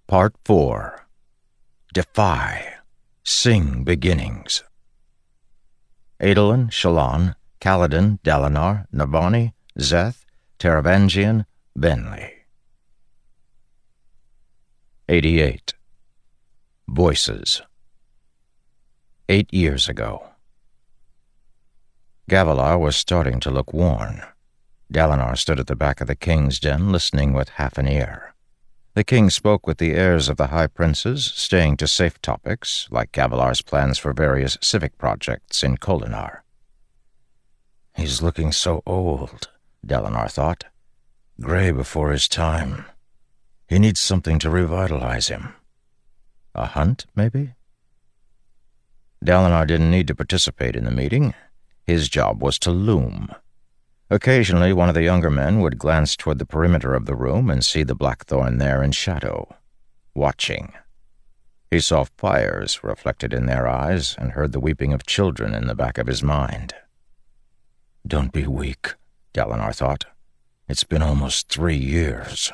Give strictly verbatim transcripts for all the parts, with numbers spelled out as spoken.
Part four. Defy. Sing Beginnings. Adolin, Shallan, Kaladin, Dalinar, Navani, Szeth, Taravangian, Benli. eighty-eight. Voices. Eight years ago. Gavilar was starting to look worn. Dalinar stood at the back of the king's den, listening with half an ear. The king spoke with the heirs of the high princes, staying to safe topics, like Gavilar's plans for various civic projects in Kholinar. He's looking so old, Dalinar thought. Gray before his time. He needs something to revitalize him. A hunt, maybe? Dalinar didn't need to participate in the meeting. His job was to loom. Occasionally, one of the younger men would glance toward the perimeter of the room and see the Blackthorn there in shadow, watching. He saw fires reflected in their eyes and heard the weeping of children in the back of his mind. Don't be weak, Dalinar thought. It's been almost three years.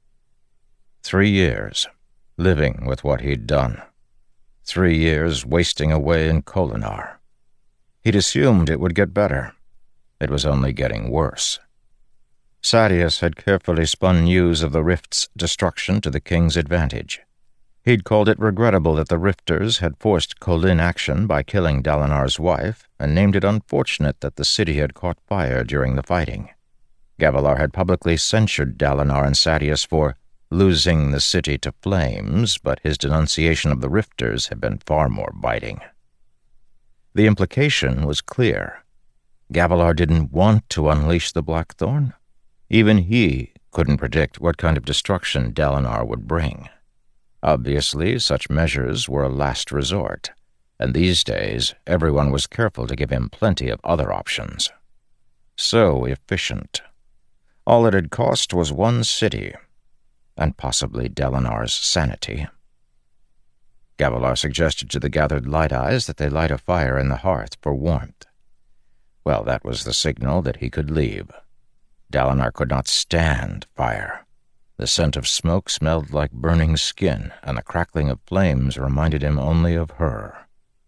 Three years, living with what he'd done. Three years wasting away in Kholinar. He'd assumed it would get better. It was only getting worse. Sadeas had carefully spun news of the Rift's destruction to the king's advantage. He'd called it regrettable that the Rifters had forced Kholin action by killing Dalinar's wife, and named it unfortunate that the city had caught fire during the fighting. Gavilar had publicly censured Dalinar and Sadeas for losing the city to flames, but his denunciation of the Rifters had been far more biting. The implication was clear. Gavilar didn't want to unleash the Blackthorn. Even he couldn't predict what kind of destruction Dalinar would bring. Obviously, such measures were a last resort, and these days everyone was careful to give him plenty of other options. So efficient. All it had cost was one city, and possibly Dalinar's sanity. Gavilar suggested to the gathered Light Eyes that they light a fire in the hearth for warmth. Well, that was the signal that he could leave. Dalinar could not stand fire. The scent of smoke smelled like burning skin, and the crackling of flames reminded him only of her.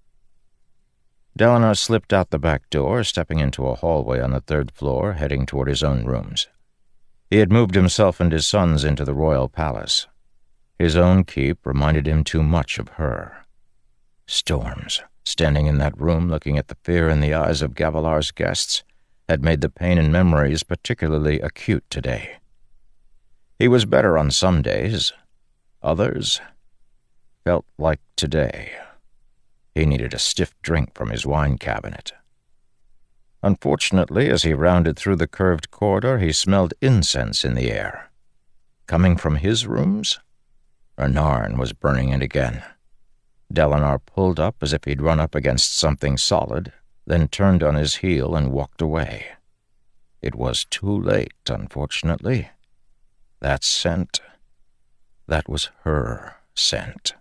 Dalinar slipped out the back door, stepping into a hallway on the third floor, heading toward his own rooms. He had moved himself and his sons into the royal palace. His own keep reminded him too much of her. Storms, standing in that room looking at the fear in the eyes of Gavilar's guests, had made the pain in memories particularly acute today. He was better on some days. Others felt like today. He needed a stiff drink from his wine cabinet. Unfortunately, as he rounded through the curved corridor, he smelled incense in the air. Coming from his rooms? Renarin was burning it again. Dalinar pulled up as if he'd run up against something solid, then turned on his heel and walked away. It was too late, unfortunately. That scent, that was her scent.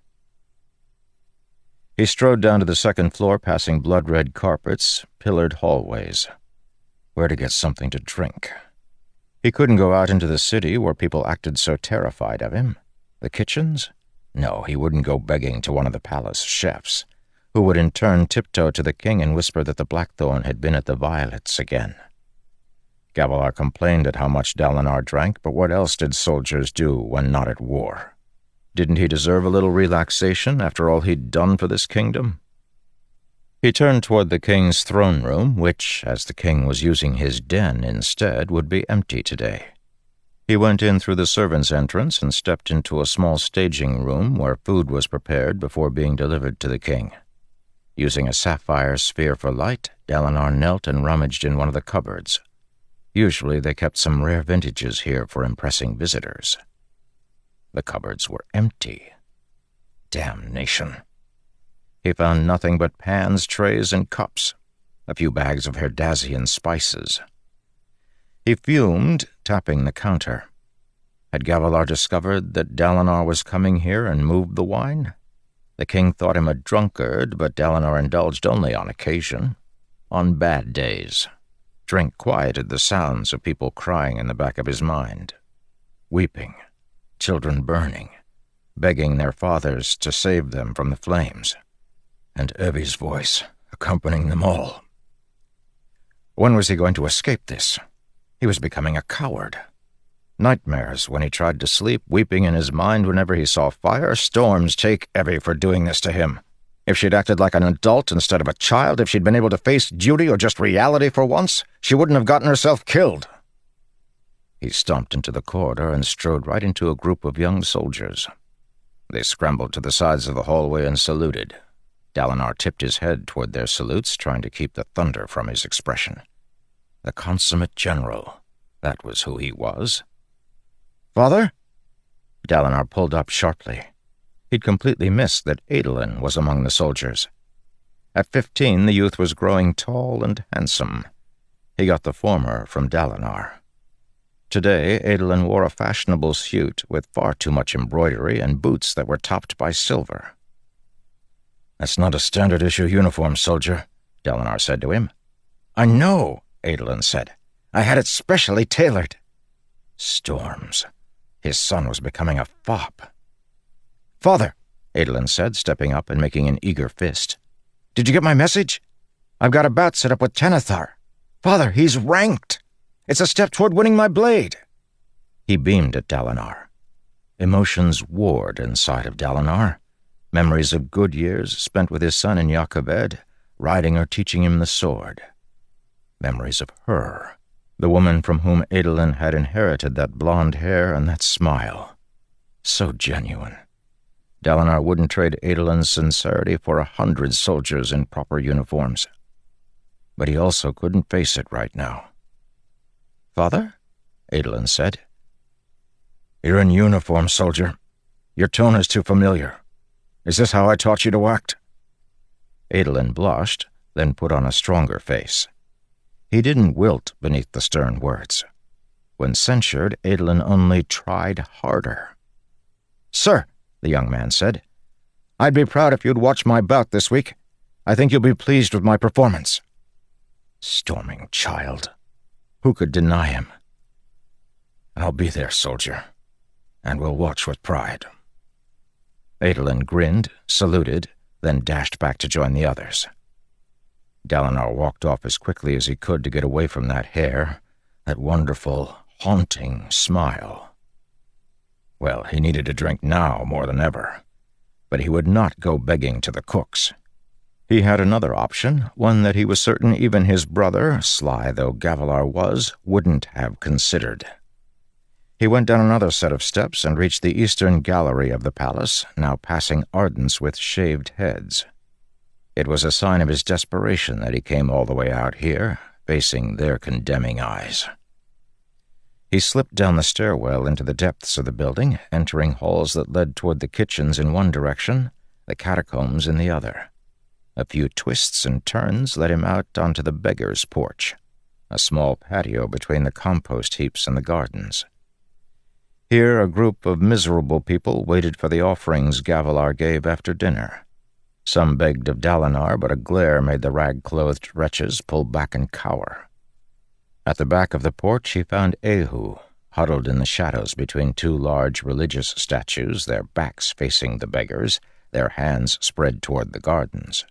He strode down to the second floor, passing blood-red carpets, pillared hallways. Where to get something to drink? He couldn't go out into the city where people acted so terrified of him. The kitchens? No, he wouldn't go begging to one of the palace chefs, who would in turn tiptoe to the king and whisper that the Blackthorn had been at the Violets again. Gavilar complained at how much Dalinar drank, but what else did soldiers do when not at war? Didn't he deserve a little relaxation after all he'd done for this kingdom? He turned toward the king's throne room, which, as the king was using his den instead, would be empty today. He went in through the servants' entrance and stepped into a small staging room where food was prepared before being delivered to the king. Using a sapphire sphere for light, Dalinar knelt and rummaged in one of the cupboards. Usually they kept some rare vintages here for impressing visitors. The cupboards were empty. Damnation. He found nothing but pans, trays, and cups, a few bags of Herdazian spices. He fumed, tapping the counter. Had Gavilar discovered that Dalinar was coming here and moved the wine? The king thought him a drunkard, but Dalinar indulged only on occasion, on bad days. Drink quieted the sounds of people crying in the back of his mind. Weeping, children burning, begging their fathers to save them from the flames, and Evie's voice accompanying them all. When was he going to escape this? He was becoming a coward. Nightmares when he tried to sleep, weeping in his mind whenever he saw fire. Storms take Evie for doing this to him. If she'd acted like an adult instead of a child, if she'd been able to face duty or just reality for once, she wouldn't have gotten herself killed. He stomped into the corridor and strode right into a group of young soldiers. They scrambled to the sides of the hallway and saluted. Dalinar tipped his head toward their salutes, trying to keep the thunder from his expression. The consummate general. That was who he was. "Father?" Dalinar pulled up sharply. He'd completely missed that Adolin was among the soldiers. At fifteen, the youth was growing tall and handsome. He got the former from Dalinar. Today, Adolin wore a fashionable suit with far too much embroidery and boots that were topped by silver. "That's not a standard-issue uniform, soldier," Dalinar said to him. "I know," Adolin said. "I had it specially tailored." Storms. His son was becoming a fop. "Father," Adolin said, stepping up and making an eager fist. "Did you get my message? I've got a bout set up with Tanithar. Father, he's ranked. It's a step toward winning my blade." He beamed at Dalinar. Emotions warred inside of Dalinar. Memories of good years spent with his son in Jah Keved, riding or teaching him the sword. Memories of her, the woman from whom Adolin had inherited that blonde hair and that smile. So genuine. Dalinar wouldn't trade Adolin's sincerity for a hundred soldiers in proper uniforms. But he also couldn't face it right now. "Father?" Adolin said. "You're in uniform, soldier. Your tone is too familiar. Is this how I taught you to act?" Adolin blushed, then put on a stronger face. He didn't wilt beneath the stern words. When censured, Adolin only tried harder. "Sir," the young man said, "I'd be proud if you'd watch my bout this week. I think you'll be pleased with my performance." Storming child. Who could deny him? "I'll be there, soldier, and we'll watch with pride." Adolin grinned, saluted, then dashed back to join the others. Dalinar walked off as quickly as he could to get away from that hair, that wonderful, haunting smile. Well, he needed a drink now more than ever, but he would not go begging to the cooks. He had another option, one that he was certain even his brother, sly though Gavilar was, wouldn't have considered. He went down another set of steps and reached the eastern gallery of the palace, now passing Ardents with shaved heads. It was a sign of his desperation that he came all the way out here, facing their condemning eyes. He slipped down the stairwell into the depths of the building, entering halls that led toward the kitchens in one direction, the catacombs in the other. A few twists and turns led him out onto the beggar's porch, a small patio between the compost heaps and the gardens. Here a group of miserable people waited for the offerings Gavilar gave after dinner. Some begged of Dalinar, but a glare made the rag-clothed wretches pull back and cower. At the back of the porch he found Ehu, huddled in the shadows between two large religious statues, their backs facing the beggars, their hands spread toward the gardens.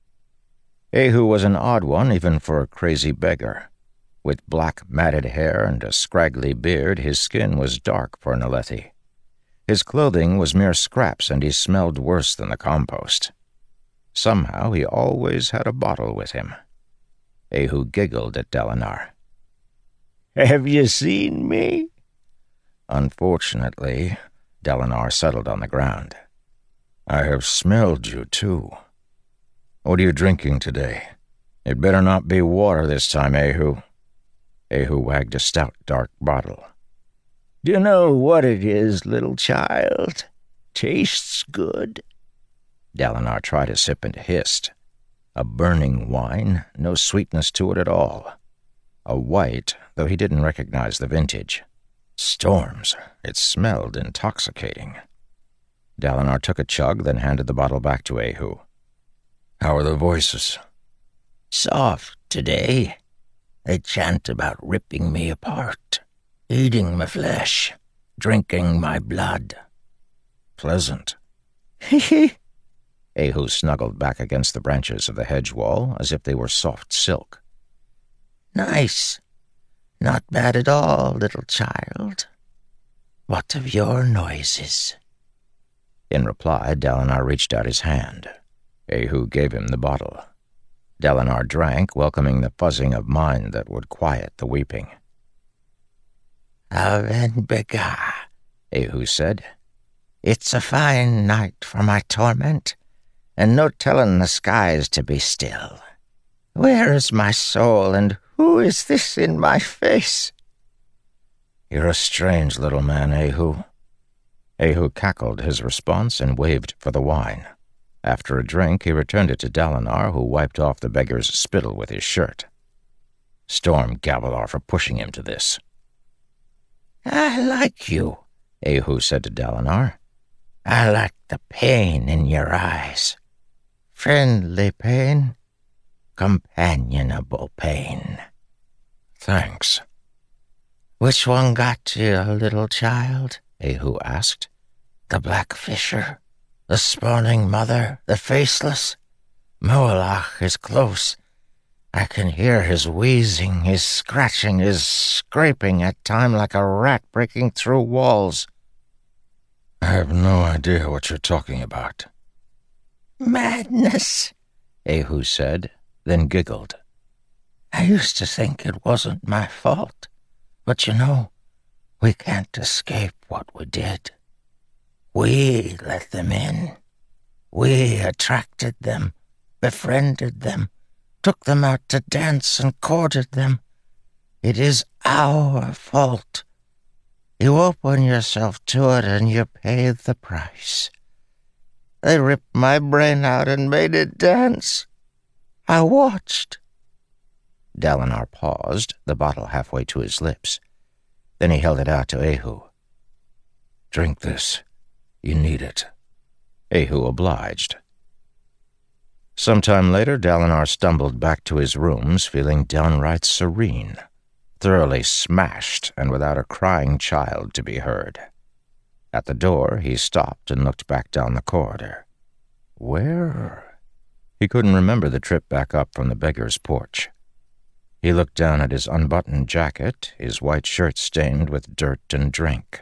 Ehu was an odd one even for a crazy beggar. With black matted hair and a scraggly beard, his skin was dark for an Alethi. His clothing was mere scraps, and he smelled worse than the compost. Somehow he always had a bottle with him. Ehu giggled at Dalinar. "Have you seen me?" Unfortunately, Dalinar settled on the ground. "I have smelled you, too. What are you drinking today? It better not be water this time, Ehu." Ehu wagged a stout, dark bottle. "Do you know what it is, little child? Tastes good." Dalinar tried a sip and hissed. A burning wine, no sweetness to it at all. A white, though he didn't recognize the vintage. Storms. It smelled intoxicating. Dalinar took a chug, then handed the bottle back to Ehu. "How are the voices?" "Soft today. They chant about ripping me apart, eating my flesh, drinking my blood." pleasant. Hee hee. Ehud snuggled back against the branches of the hedge wall as if they were soft silk. Nice. Not bad at all, little child. What of your noises? In reply, Dalinar reached out his hand. Ehud gave him the bottle. Dalinar drank, welcoming the fuzzing of mind that would quiet the weeping. Aven Bega, Ehud said. It's a fine night for my torment, and no tellin' the skies to be still. Where is my soul, and who is this in my face? You're a strange little man, Ehud. Ehud cackled his response and waved for the wine. After a drink, he returned it to Dalinar, who wiped off the beggar's spittle with his shirt. Storm Gavilar for pushing him to this. I like you, Ehud said to Dalinar. I like the pain in your eyes. Friendly pain, companionable pain. Thanks. Which one got you, little child? Ehud asked. The Black Fisher, the spawning mother, the faceless? Moalach is close. I can hear his wheezing, his scratching, his scraping at time like a rat breaking through walls. I have no idea what you're talking about. Madness, Ehud said, then giggled. I used to think it wasn't my fault, but you know, we can't escape what we did. We let them in. We attracted them, befriended them, took them out to dance and courted them. It is our fault. You open yourself to it and you pay the price. They ripped my brain out and made it dance. I watched. Dalinar paused, the bottle halfway to his lips. Then he held it out to Ehud. Drink this. You need it. Ehud obliged. Some time later, Dalinar stumbled back to his rooms, feeling downright serene, thoroughly smashed and without a crying child to be heard. At the door, he stopped and looked back down the corridor. Where? He couldn't remember the trip back up from the beggar's porch. He looked down at his unbuttoned jacket, his white shirt stained with dirt and drink.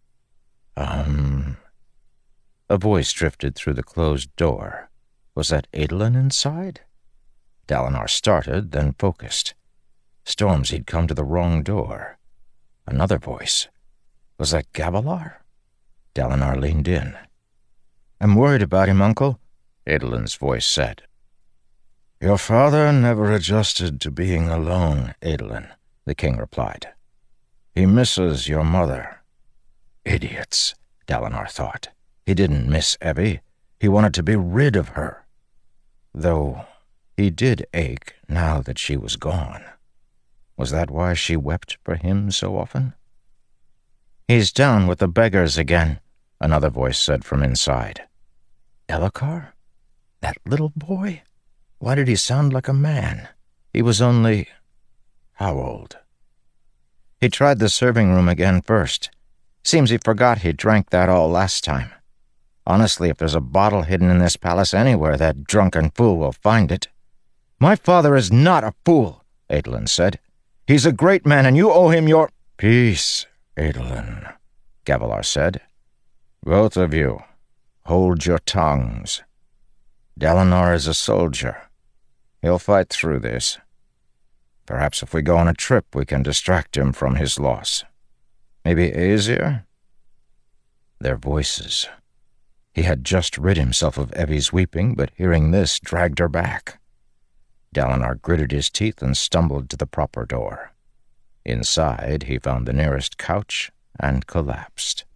Um... A voice drifted through the closed door. Was that Adolin inside? Dalinar started, then focused. Storms, he'd come to the wrong door. Another voice. Was that Gavilar? Dalinar leaned in. I'm worried about him, Uncle, Adolin's voice said. Your father never adjusted to being alone, Adolin, the king replied. He misses your mother. Idiots, Dalinar thought. He didn't miss Evie. He wanted to be rid of her. Though he did ache now that she was gone. Was that why she wept for him so often? He's down with the beggars again, another voice said from inside. Elhokar? That little boy? Why did he sound like a man? He was only... how old? He tried the serving room again first. Seems he forgot he drank that all last time. Honestly, if there's a bottle hidden in this palace anywhere, that drunken fool will find it. My father is not a fool, Adolin said. He's a great man, and you owe him your... Peace, Adolin, Gavilar said. Both of you, hold your tongues. Dalinar is a soldier. He'll fight through this. Perhaps if we go on a trip, we can distract him from his loss. Maybe Aesir? Their voices... He had just rid himself of Evie's weeping, but hearing this dragged her back. Dalinar gritted his teeth and stumbled to the proper door. Inside, he found the nearest couch and collapsed.